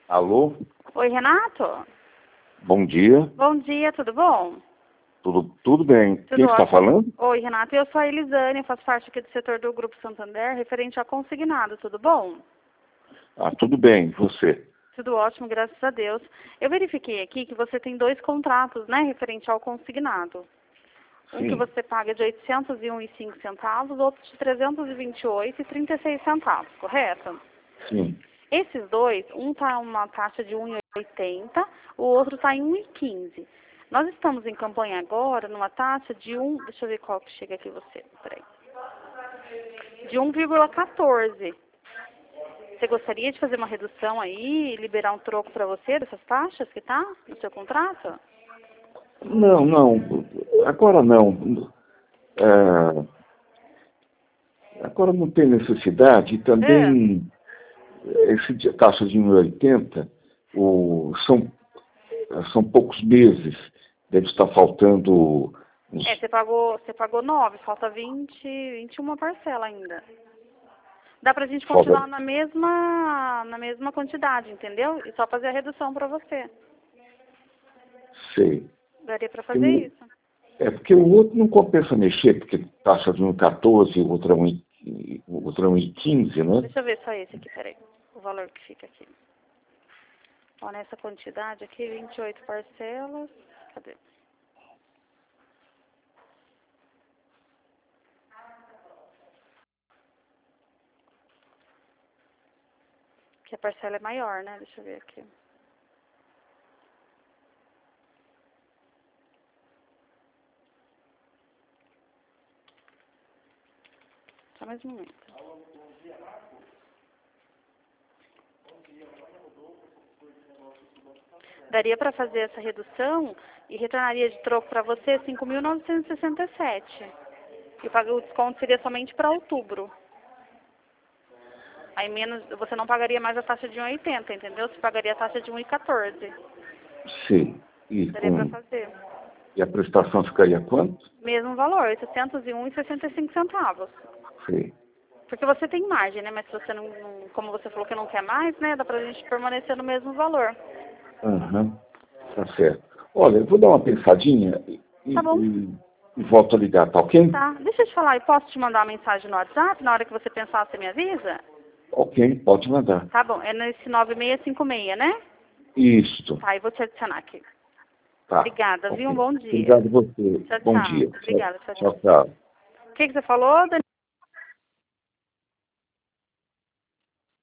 Alô? Oi, Renato? Bom dia. Bom dia, tudo bom? Tudo bem. Tudo Quem está ótimo. falando? Oi, Renato, eu sou a Elisane, faço parte aqui do setor do Grupo Santander, referente ao consignado, tudo bom? Tudo bem. Você? Tudo ótimo, graças a Deus. Eu verifiquei aqui que você tem 2 contratos, né, referente ao consignado. Um Sim. que você paga de R$ 801,05, outro de R$ 328,36, correto? Sim. Esses dois, um está uma taxa de 1,80, o outro está em 1,15. Nós estamos em campanha agora numa taxa de deixa eu ver qual que chega aqui você, peraí. De 1,14. Você gostaria de fazer uma redução aí e liberar um troco para você dessas taxas que tá no seu contrato? Não. Agora não. Agora não tem necessidade. E também, esse taxa de 1,80, são poucos meses. Deve estar faltando uns... Você pagou 9, falta 21 parcela ainda. Dá pra gente Falta... continuar na mesma quantidade, entendeu? E só fazer a redução para você. Sei. Daria para fazer isso. Porque o outro não compensa mexer, porque taxa de 1,14 e o outro é 1,15, né? Deixa eu ver só esse aqui, peraí. O valor que fica aqui. Ó, nessa quantidade aqui, 28 parcelas. Cadê? Que a parcela é maior, né? Deixa eu ver aqui. Só mais um momento. Daria para fazer essa redução e retornaria de troco para você 5.967. E o desconto seria somente para outubro. Aí você não pagaria mais a taxa de 1,80, entendeu? Você pagaria a taxa de 1,14. Sim. Daria para fazer. E a prestação ficaria quanto? Mesmo valor, 801,65. Sim. Porque você tem margem, né? Mas se você não, como você falou que não quer mais, né? Dá pra gente permanecer no mesmo valor. Tá certo. Olha, eu vou dar uma pensadinha Tá bom. e volto a ligar, tá ok? Tá. Deixa eu te falar, eu posso te mandar uma mensagem no WhatsApp? Na hora que você pensar, você me avisa? Ok, pode mandar. Tá bom, é nesse 9656, né? Isso. Tá, eu vou te adicionar aqui. Tá. Obrigada, Ok. viu? Um bom dia. Obrigado a você. Tchau, Bom tchau. dia. Obrigada, tchau, Tchau, tchau. tchau. O que você falou, Dani?